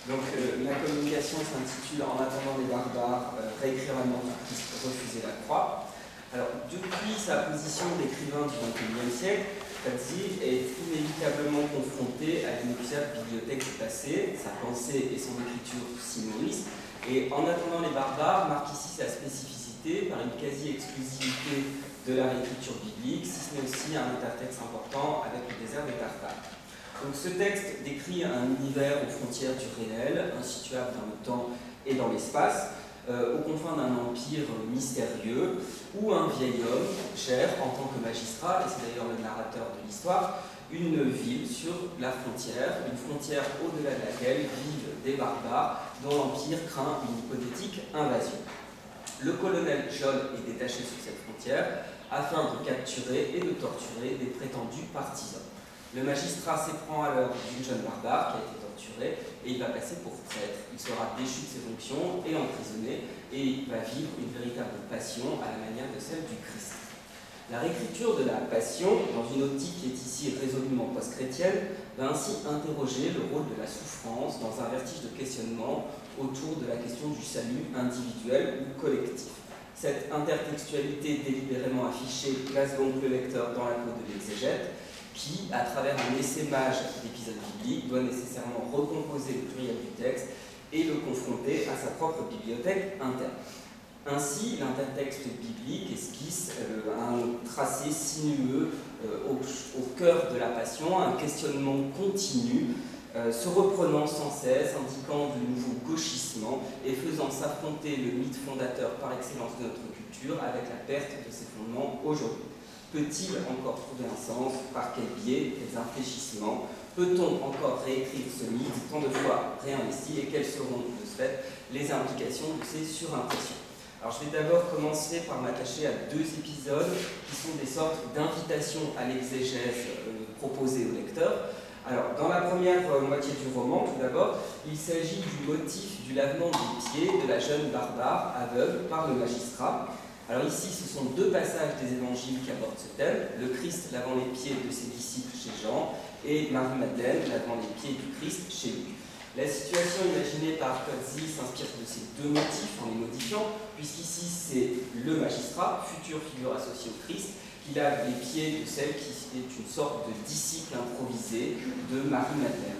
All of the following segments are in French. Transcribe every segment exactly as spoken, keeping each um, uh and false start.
Donc euh, ma communication s'intitule « En attendant les barbares, euh, réécrire la mort du Christ, refuser la croix ». Alors depuis sa position d'écrivain du vingt et unième siècle, Pazzi est inévitablement confronté à l'inépuisable bibliothèque du passé, sa pensée et son écriture s'y nourrissent. Et En attendant les barbares marque ici sa spécificité par une quasi-exclusivité de la réécriture biblique, si ce n'est aussi un intertexte important avec le désert des Tartares. Donc ce texte décrit un univers aux frontières du réel, insituable dans le temps et dans l'espace, euh, aux confins d'un empire mystérieux, où un vieil homme gère en tant que magistrat, et c'est d'ailleurs le narrateur de l'histoire, une ville sur la frontière, une frontière au-delà de laquelle vivent des barbares dont l'empire craint une hypothétique invasion. Le colonel John est détaché sur cette frontière afin de capturer et de torturer des prétendus partisans. Le magistrat s'éprend alors d'une jeune barbare qui a été torturée et il va passer pour traître. Il sera déchu de ses fonctions et emprisonné et il va vivre une véritable passion à la manière de celle du Christ. La réécriture de la passion, dans une optique qui est ici résolument post-chrétienne, va ainsi interroger le rôle de la souffrance dans un vertige de questionnement autour de la question du salut individuel ou collectif. Cette intertextualité délibérément affichée place donc le lecteur dans la peau de l'exégète, qui, à travers un essaimage d'épisodes bibliques, doit nécessairement recomposer le pluriel du texte et le confronter à sa propre bibliothèque interne. Ainsi, l'intertexte biblique esquisse euh, un tracé sinueux euh, au, au cœur de la passion, un questionnement continu, euh, se reprenant sans cesse, indiquant de nouveaux gauchissements et faisant s'affronter le mythe fondateur par excellence de notre culture avec la perte de ses fondements aujourd'hui. Peut-il encore trouver un sens? Par quel biais? Quels infléchissements? Peut-on encore réécrire ce mythe tant de fois réinvesti? Et quelles seront de ce fait les implications de ces surimpressions? Alors je vais d'abord commencer par m'attacher à deux épisodes qui sont des sortes d'invitations à l'exégèse euh, proposées au lecteur. Alors dans la première euh, moitié du roman, tout d'abord, il s'agit du motif du lavement des pieds de la jeune barbare aveugle par le magistrat. Alors ici, ce sont deux passages des évangiles qui abordent ce thème, le Christ lavant les pieds de ses disciples chez Jean et Marie-Madeleine lavant les pieds du Christ chez Luc. La situation imaginée par Pazzi s'inspire de ces deux motifs en les modifiant, puisqu'ici c'est le magistrat, future figure associée au Christ, qui lave les pieds de celle qui est une sorte de disciple improvisé de Marie-Madeleine.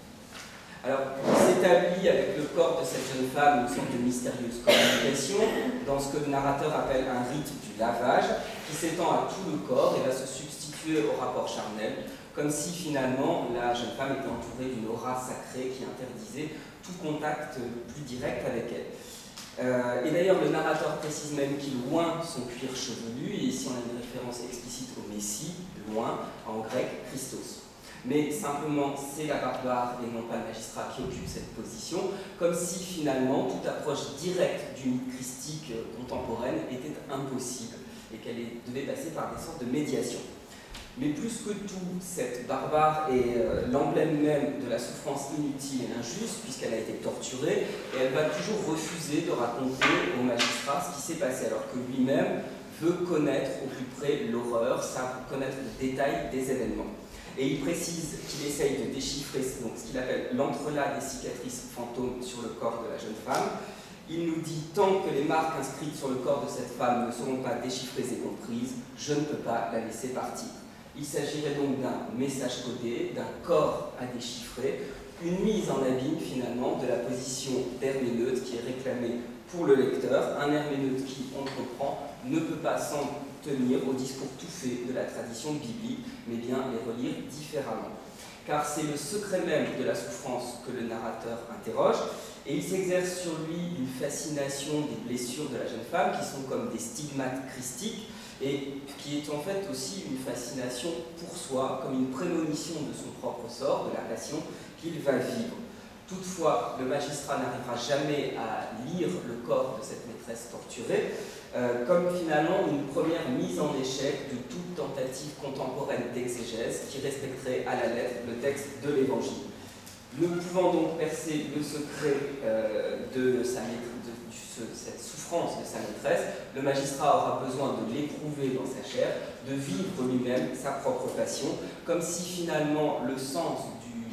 Alors, il s'établit avec le corps de cette jeune femme une sorte de mystérieuse communication dans ce que le narrateur appelle un rite du lavage qui s'étend à tout le corps et va se substituer au rapport charnel, comme si finalement la jeune femme était entourée d'une aura sacrée qui interdisait tout contact plus direct avec elle. Euh, et d'ailleurs, le narrateur précise même qu'il loin son cuir chevelu, et ici on a une référence explicite au Messie, loin, en grec, Christos. Mais simplement, c'est la barbare et non pas le magistrat qui occupe cette position, comme si finalement toute approche directe du mythe christique contemporaine était impossible et qu'elle devait passer par des sortes de médiation. Mais plus que tout, cette barbare est euh, l'emblème même de la souffrance inutile et injuste, puisqu'elle a été torturée, et elle va toujours refuser de raconter au magistrat ce qui s'est passé, alors que lui-même veut connaître au plus près l'horreur, ça, connaître le détail des événements. Et il précise qu'il essaye de déchiffrer donc, ce qu'il appelle l'entrelac des cicatrices fantômes sur le corps de la jeune femme. Il nous dit « Tant que les marques inscrites sur le corps de cette femme ne seront pas déchiffrées et comprises, je ne peux pas la laisser partir. » Il s'agirait donc d'un message codé, d'un corps à déchiffrer, une mise en abîme finalement de la position d'herméneute qui est réclamée pour le lecteur, un herméneute qui, on le comprend, ne peut pas s'en tenir au discours tout fait de la tradition biblique, mais bien les relire différemment. Car c'est le secret même de la souffrance que le narrateur interroge, et il s'exerce sur lui une fascination des blessures de la jeune femme, qui sont comme des stigmates christiques, et qui est en fait aussi une fascination pour soi, comme une prémonition de son propre sort, de la passion qu'il va vivre. Toutefois, le magistrat n'arrivera jamais à lire le corps de cette maîtresse torturée, euh, comme finalement une première mise en échec de toute tentative contemporaine d'exégèse qui respecterait à la lettre le texte de l'Évangile. Ne pouvant donc percer le secret euh, de, sa maître, de, de cette souffrance de sa maîtresse, le magistrat aura besoin de l'éprouver dans sa chair, de vivre lui-même sa propre passion, comme si finalement le sens du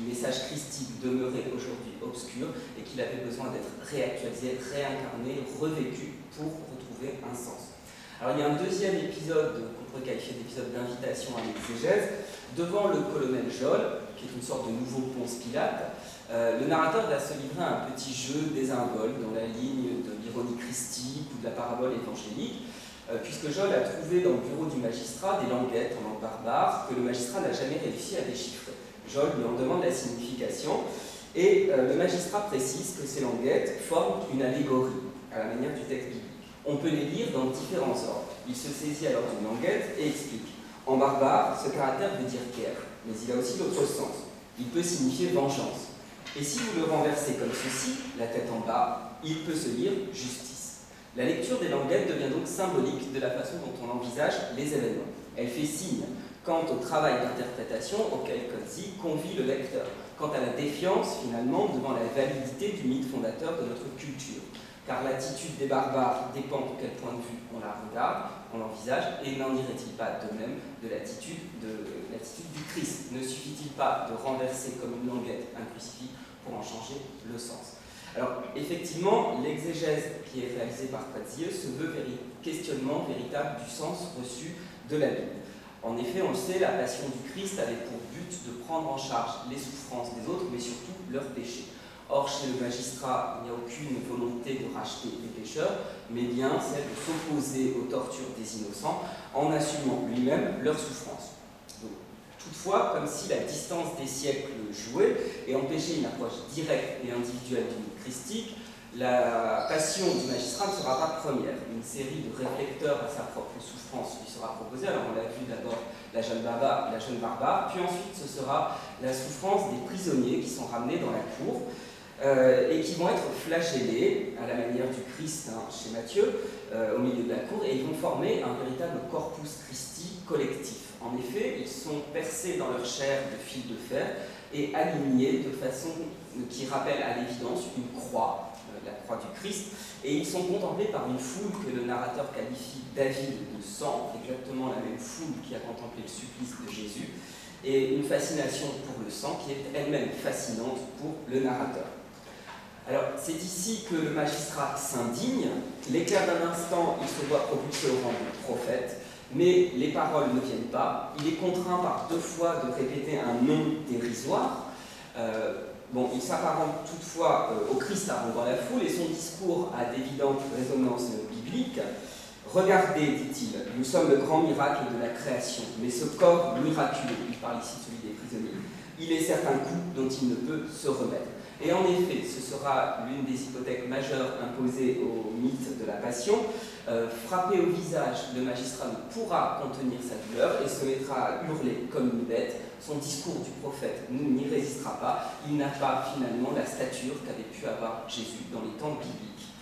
du message christique demeurait aujourd'hui obscur et qu'il avait besoin d'être réactualisé, réincarné, revécu pour retrouver un sens. Alors il y a un deuxième épisode qu'on pourrait qualifier d'épisode d'invitation à l'exégèse. Devant le colonel Jolle, qui est une sorte de nouveau Ponce Pilate, euh, le narrateur va se livrer à un petit jeu désinvolte dans la ligne de l'ironie christique ou de la parabole évangélique, euh, puisque Jolle a trouvé dans le bureau du magistrat des languettes en langue barbare que le magistrat n'a jamais réussi à déchiffrer. Jolle lui en demande la signification et euh, le magistrat précise que ces languettes forment une allégorie à la manière du texte biblique. On peut les lire dans différents ordres. Il se saisit alors d'une languette et explique. En barbare, ce caractère veut dire guerre, mais il a aussi l'autre sens. Il peut signifier vengeance. Et si vous le renversez comme ceci, la tête en bas, il peut se lire justice. La lecture des languettes devient donc symbolique de la façon dont on envisage les événements. Elle fait signe quant au travail d'interprétation auquel Coetzee convie le lecteur, quant à la défiance finalement devant la validité du mythe fondateur de notre culture. Car l'attitude des barbares dépend de quel point de vue on la regarde, on l'envisage, et n'en irait-il pas de même de l'attitude du Christ? Ne suffit-il pas de renverser comme une languette un crucifix pour en changer le sens? Alors, effectivement, l'exégèse qui est réalisée par Coetzee se veut véri questionnement véritable du sens reçu de la Bible. En effet, on le sait, la passion du Christ avait pour but de prendre en charge les souffrances des autres, mais surtout leurs péchés. Or, chez le magistrat, il n'y a aucune volonté de racheter les pécheurs, mais bien celle de s'opposer aux tortures des innocents en assumant lui-même leurs souffrances. Donc, toutefois, comme si la distance des siècles jouait et empêchait une approche directe et individuelle du mythe christique, la passion du magistrat ne sera pas première. Une série de réflecteurs à sa propre souffrance lui sera proposée. Alors on l'a vu d'abord la jeune barbare, la jeune barbare, puis ensuite ce sera la souffrance des prisonniers qui sont ramenés dans la cour euh, et qui vont être flagellés à la manière du Christ hein, chez Matthieu, euh, au milieu de la cour, et ils vont former un véritable corpus Christi collectif. En effet, ils sont percés dans leur chair de fils de fer et alignés de façon qui rappelle à l'évidence une croix, la croix du Christ, et ils sont contemplés par une foule que le narrateur qualifie d'avide de sang, exactement la même foule qui a contemplé le supplice de Jésus, et une fascination pour le sang qui est elle-même fascinante pour le narrateur. Alors, c'est ici que le magistrat s'indigne, l'éclair d'un instant, il se voit propulsé au rang de prophète, mais les paroles ne viennent pas, il est contraint par deux fois de répéter un nom dérisoire. Euh, Bon, il s'apparente toutefois euh, au Christ dans la foule et son discours a d'évidentes résonances bibliques. Regardez, dit-il, nous sommes le grand miracle de la création, mais ce corps miraculeux, il parle ici de celui des prisonniers, il est certes un coup dont il ne peut se remettre. Et en effet, ce sera l'une des hypothèques majeures imposées au mythe de la Passion. Euh, frappé au visage, le magistrat ne pourra contenir sa douleur et se mettra à hurler comme une bête. Son discours du prophète n'y résistera pas. Il n'a pas finalement la stature qu'avait pu avoir Jésus dans les temps bibliques.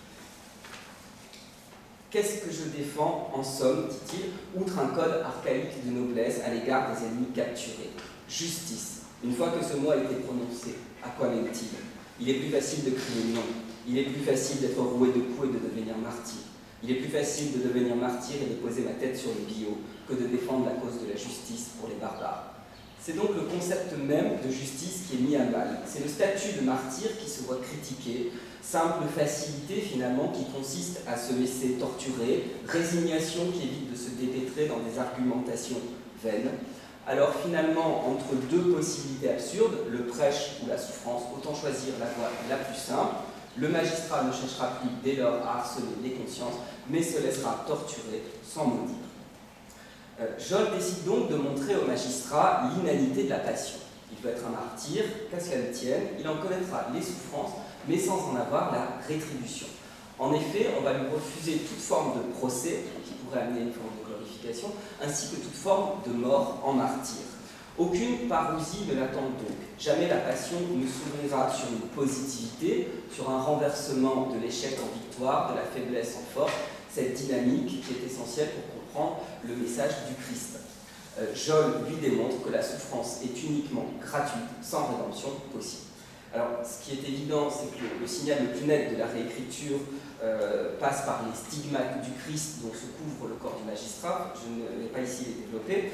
Qu'est-ce que je défends, en somme, dit-il, outre un code archaïque de noblesse à l'égard des ennemis capturés? Justice. Une fois que ce mot a été prononcé, à quoi mène-t-il? Il est plus facile de crier non. Il est plus facile d'être roué de coups et de devenir martyr. Il est plus facile de devenir martyr et de poser ma tête sur le billot que de défendre la cause de la justice pour les barbares. C'est donc le concept même de justice qui est mis à mal. C'est le statut de martyr qui se voit critiqué, simple facilité finalement qui consiste à se laisser torturer, résignation qui évite de se dépêtrer dans des argumentations vaines. Alors finalement, entre deux possibilités absurdes, le prêche ou la souffrance, autant choisir la voie la plus simple. Le magistrat ne cherchera plus dès lors à harceler les consciences, mais se laissera torturer sans maudire. Euh, Jolle décide donc de montrer au magistrat l'inanité de la passion. Il peut être un martyr, qu'à ce qu'elle tienne, il en connaîtra les souffrances, mais sans en avoir la rétribution. En effet, on va lui refuser toute forme de procès, qui pourrait amener une forme de glorification, ainsi que toute forme de mort en martyr. Aucune parousie ne l'attend donc. Jamais la passion ne s'ouvrira sur une positivité, sur un renversement de l'échec en victoire, de la faiblesse en force, cette dynamique qui est essentielle pour comprendre le message du Christ. Euh, Jolle lui démontre que la souffrance est uniquement gratuite, sans rédemption possible. Alors, ce qui est évident, c'est que le, le signal le plus net de la réécriture euh, passe par les stigmates du Christ dont se couvre le corps du magistrat. Je ne vais pas ici les développer.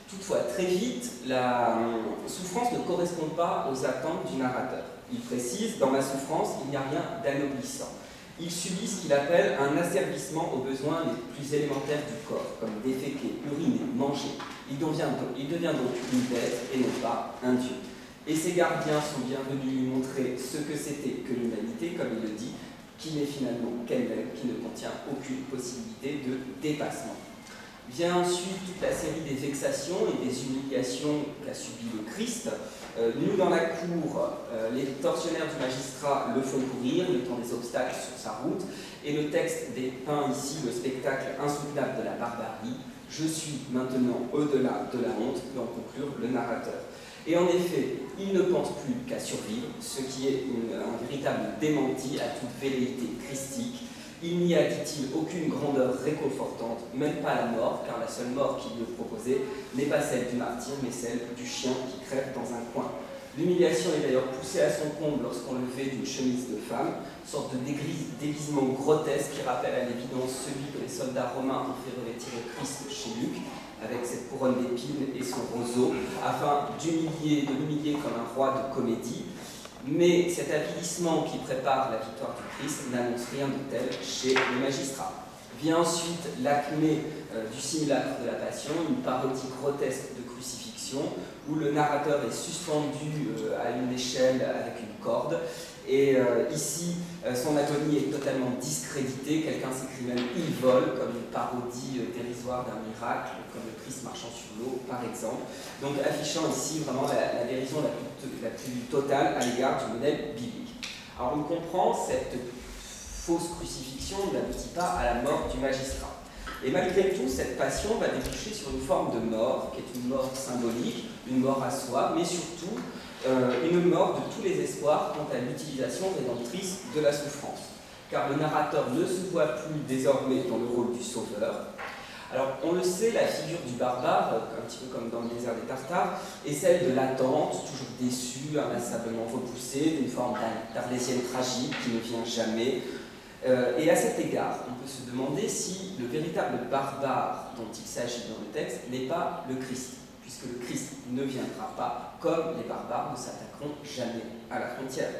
Toutefois, très vite, la souffrance ne correspond pas aux attentes du narrateur. Il précise, dans ma souffrance, il n'y a rien d'anoblissant. Il subit ce qu'il appelle un asservissement aux besoins les plus élémentaires du corps, comme déféquer, uriner, manger. Il devient, donc, il devient donc une bête et non pas un dieu. Et ses gardiens sont bien venus lui montrer ce que c'était que l'humanité, comme il le dit, qui n'est finalement qu'elle-même, qui ne contient aucune possibilité de dépassement. Vient ensuite toute la série des vexations et des humiliations qu'a subi le Christ. Euh, nous, dans la cour, euh, les tortionnaires du magistrat le font courir, mettant des obstacles sur sa route, et le texte dépeint ici le spectacle insoutenable de la barbarie. Je suis maintenant au-delà de la honte, peut en conclure le narrateur. Et en effet, il ne pense plus qu'à survivre, ce qui est une, un véritable démenti à toute velléité christique. Il n'y a, dit-il, aucune grandeur réconfortante, même pas la mort, car la seule mort qui lui est proposée n'est pas celle du martyr, mais celle du chien qui crève dans un coin. L'humiliation est d'ailleurs poussée à son comble lorsqu'on le vêt d'une chemise de femme, sorte de déguisement grotesque qui rappelle à l'évidence celui que les soldats romains ont fait revêtir au Christ chez Luc, avec cette couronne d'épines et son roseau, afin d'humilier, de l'humilier comme un roi de comédie. Mais cet avilissement qui prépare la victoire du Christ n'annonce rien de tel chez le magistrat. Vient ensuite l'acmé euh, du simulacre de la Passion, une parodie grotesque de crucifixion, où le narrateur est suspendu euh, à une échelle avec une corde. Et euh, ici, euh, son agonie est totalement discréditée. Quelqu'un s'écrit même « il vole », comme une parodie euh, dérisoire d'un miracle, comme le Christ marchant sur l'eau, par exemple. Donc affichant ici vraiment la, la dérision la plus, la plus totale à l'égard du modèle biblique. Alors on comprend, cette fausse crucifixion n'aboutit pas à la mort du magistrat. Et malgré tout, cette passion va déboucher sur une forme de mort, qui est une mort symbolique, une mort à soi, mais surtout Euh, une mort de tous les espoirs quant à l'utilisation rédemptrice de la souffrance. Car le narrateur ne se voit plus désormais dans le rôle du sauveur. Alors, on le sait, la figure du barbare, un petit peu comme dans le désert des Tartares, est celle de l'attente, toujours déçue, inlassablement repoussée, d'une forme d'arlésienne tragique qui ne vient jamais. Euh, et à cet égard, on peut se demander si le véritable barbare dont il s'agit dans le texte n'est pas le Christ, puisque le Christ ne viendra pas, comme les barbares ne s'attaqueront jamais à la frontière.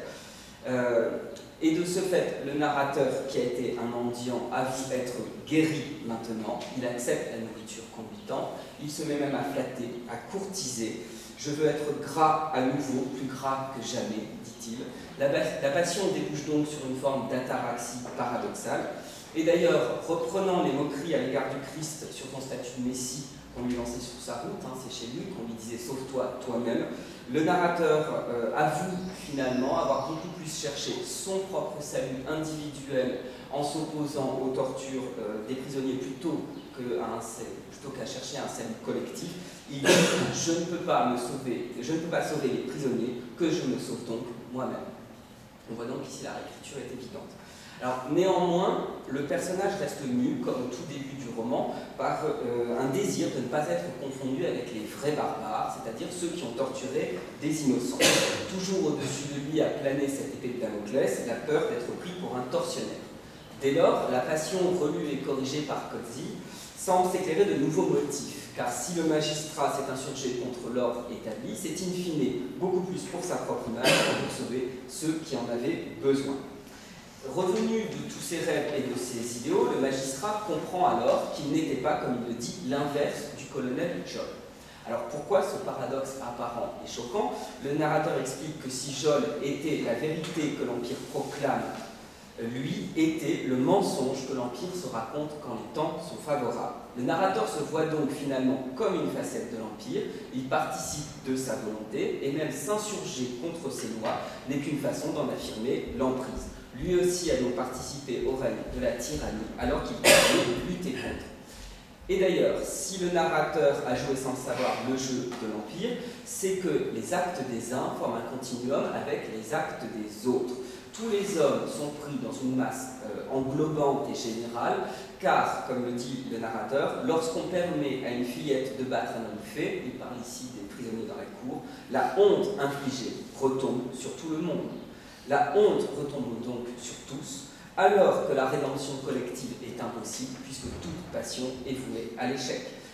Euh, et de ce fait, le narrateur, qui a été un mendiant, avoue être guéri maintenant, il accepte la nourriture qu'on lui tend, il se met même à flatter, à courtiser. Je veux être gras à nouveau, plus gras que jamais, dit-il. La, la passion débouche donc sur une forme d'ataraxie paradoxale. Et d'ailleurs, reprenant les moqueries à l'égard du Christ sur son statut de Messie, qu'on lui lançait sur sa route, hein, c'est chez lui qu'on lui disait « sauve-toi toi-même », le narrateur euh, avoue finalement avoir beaucoup plus cherché son propre salut individuel en s'opposant aux tortures euh, des prisonniers plutôt qu'à plutôt qu'à chercher un salut collectif. Il dit « je ne peux pas me sauver, je ne peux pas sauver les prisonniers, que je me sauve donc moi-même ». On voit donc ici la réécriture est évidente. Alors, néanmoins, le personnage reste mu, comme au tout début du roman, par euh, un désir de ne pas être confondu avec les vrais barbares, c'est-à-dire ceux qui ont torturé des innocents. Toujours au-dessus de lui a plané cette épée de Damoclès, la peur d'être pris pour un tortionnaire. Dès lors, la passion relue et corrigée par Cozzi semble s'éclairer de nouveaux motifs, car si le magistrat s'est insurgé contre l'ordre établi, c'est in fine beaucoup plus pour sa propre image que pour sauver ceux qui en avaient besoin. Revenu de tous ses rêves et de ses idéaux, le magistrat comprend alors qu'il n'était pas, comme il le dit, l'inverse du colonel Jolle. Alors pourquoi ce paradoxe apparent et choquant? Le narrateur explique que si Jolle était la vérité que l'Empire proclame, lui était le mensonge que l'Empire se raconte quand les temps sont favorables. Le narrateur se voit donc finalement comme une facette de l'Empire, il participe de sa volonté, et même s'insurger contre ses lois n'est qu'une façon d'en affirmer l'emprise. Lui aussi a donc participé au règne de la tyrannie, alors qu'il pouvait lutter contre. Et d'ailleurs, si le narrateur a joué sans le savoir le jeu de l'Empire, c'est que les actes des uns forment un continuum avec les actes des autres. Tous les hommes sont pris dans une masse euh, englobante et générale, car, comme le dit le narrateur, lorsqu'on permet à une fillette de battre un homme fait, il parle ici des prisonniers dans la cour, la honte infligée retombe sur tout le monde. La honte retombe donc sur tous, alors que la rédemption collective est impossible, puisque toute passion est vouée à l'échec.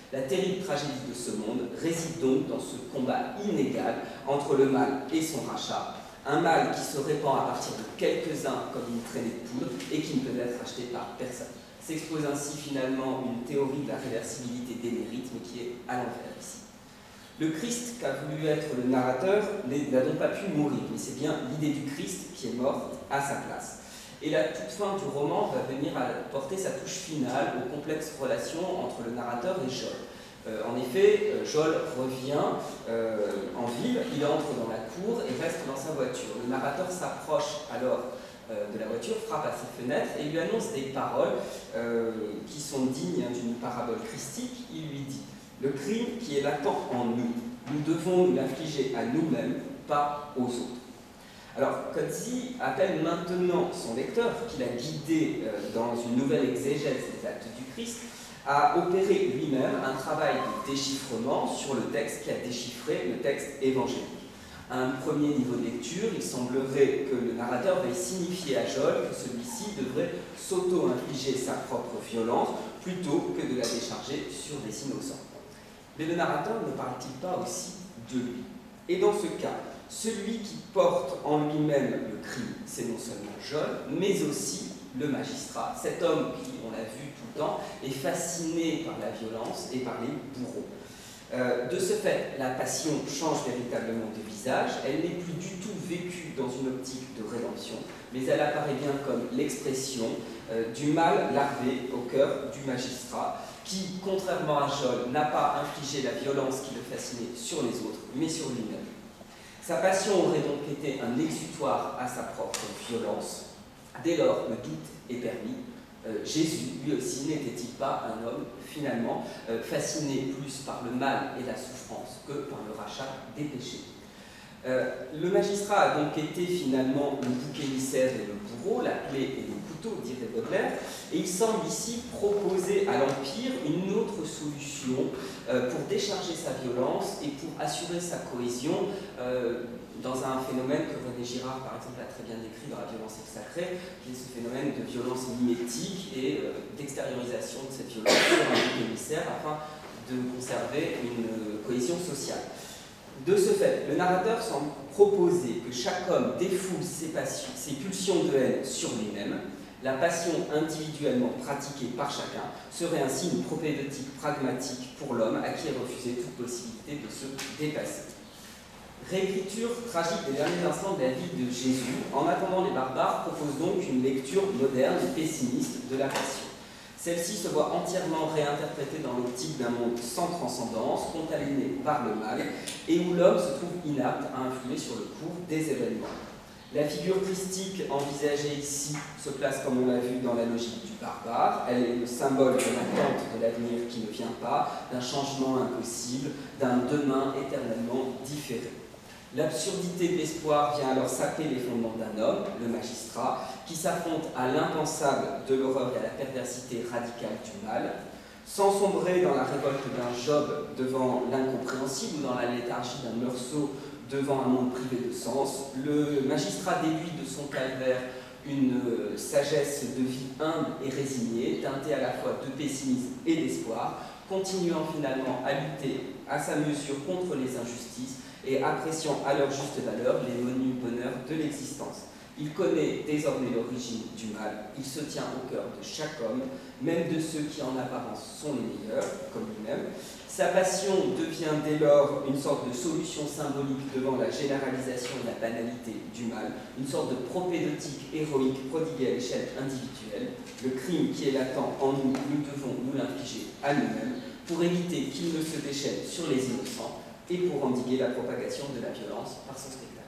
La terrible tragédie de ce monde réside donc dans ce combat inégal entre le mal et son rachat, un mal qui se répand à partir de quelques-uns comme une traînée de poudre et qui ne peut être acheté par personne. S'expose ainsi finalement une théorie de la réversibilité des mérites, mais qui est à l'envers ici. Le Christ qu'a voulu être le narrateur n'a donc pas pu mourir, mais c'est bien l'idée du Christ qui est morte à sa place. Et la toute fin du roman va venir porter sa touche finale aux complexes relations entre le narrateur et Jol. Euh, en effet, euh, Jol revient euh, en ville, il entre dans la cour et reste dans sa voiture. Le narrateur s'approche alors euh, de la voiture, frappe à ses fenêtres et lui annonce des paroles euh, qui sont dignes d'une parabole christique. Il lui dit « Le crime qui est latent en nous, nous devons nous l'infliger à nous-mêmes, pas aux autres. » Alors, Coetzee appelle maintenant son lecteur, qu'il a guidé euh, dans une nouvelle exégèse des actes du Christ, à opérer lui-même un travail de déchiffrement sur le texte qui a déchiffré le texte évangélique. À un premier niveau de lecture, il semblerait que le narrateur veuille signifier à Jol que celui-ci devrait s'auto-infliger sa propre violence plutôt que de la décharger sur des innocents. Mais le narrateur ne parle-t-il pas aussi de lui? Et dans ce cas, celui qui porte en lui-même le crime, c'est non seulement Jol, mais aussi le magistrat, cet homme qui, on l'a vu tout le temps, est fasciné par la violence et par les bourreaux. Euh, de ce fait, la passion change véritablement de visage, elle n'est plus du tout vécue dans une optique de rédemption, mais elle apparaît bien comme l'expression euh, du mal larvé au cœur du magistrat, qui, contrairement à Jol, n'a pas infligé la violence qui le fascinait sur les autres, mais sur lui-même. Sa passion aurait donc été un exutoire à sa propre violence. Dès lors, le doute est permis. Euh, Jésus, lui aussi, n'était-il pas un homme, finalement, euh, fasciné plus par le mal et la souffrance que par le rachat des péchés? euh, Le magistrat a donc été finalement le bouc émissaire et le bourreau, la plaie et le couteau, dirait Baudelaire, et il semble ici proposer à l'Empire une autre solution euh, pour décharger sa violence et pour assurer sa cohésion euh, dans un phénomène que René Girard, par exemple, a très bien décrit dans La violence sacrée, qui est ce phénomène de violence mimétique et euh, d'extériorisation de cette violence sur un bouc émissaire afin de conserver une cohésion sociale. De ce fait, le narrateur semble proposer que chaque homme défoule ses, passions, ses pulsions de haine sur lui-même. La passion individuellement pratiquée par chacun serait ainsi une propédeutique pragmatique pour l'homme à qui est refusée toute possibilité de se dépasser. Réécriture tragique des derniers instants de la vie de Jésus, En attendant les barbares, propose donc une lecture moderne et pessimiste de la passion. Celle-ci se voit entièrement réinterprétée dans l'optique d'un monde sans transcendance, contaminé par le mal, et où l'homme se trouve inapte à influer sur le cours des événements. La figure christique envisagée ici se place, comme on l'a vu, dans la logique du barbare. Elle est le symbole de l'attente de l'avenir qui ne vient pas, d'un changement impossible, d'un demain éternellement différé. L'absurdité de l'espoir vient alors saper les fondements d'un homme, le magistrat, qui s'affronte à l'impensable de l'horreur et à la perversité radicale du mal. Sans sombrer dans la révolte d'un Job devant l'incompréhensible ou dans la léthargie d'un Meursault devant un monde privé de sens, le magistrat déduit de son calvaire une sagesse de vie humble et résignée, teintée à la fois de pessimisme et d'espoir, continuant finalement à lutter à sa mesure contre les injustices et appréciant à leur juste valeur les menus bonheurs de l'existence. Il connaît désormais l'origine du mal, il se tient au cœur de chaque homme, même de ceux qui en apparence sont les meilleurs, comme lui-même. Sa passion devient dès lors une sorte de solution symbolique devant la généralisation et la banalité du mal, une sorte de propédeutique héroïque prodiguée à l'échelle individuelle. Le crime qui est latent en nous, nous devons nous l'infliger à nous-mêmes pour éviter qu'il ne se déchaîne sur les innocents et pour endiguer la propagation de la violence par son spectacle.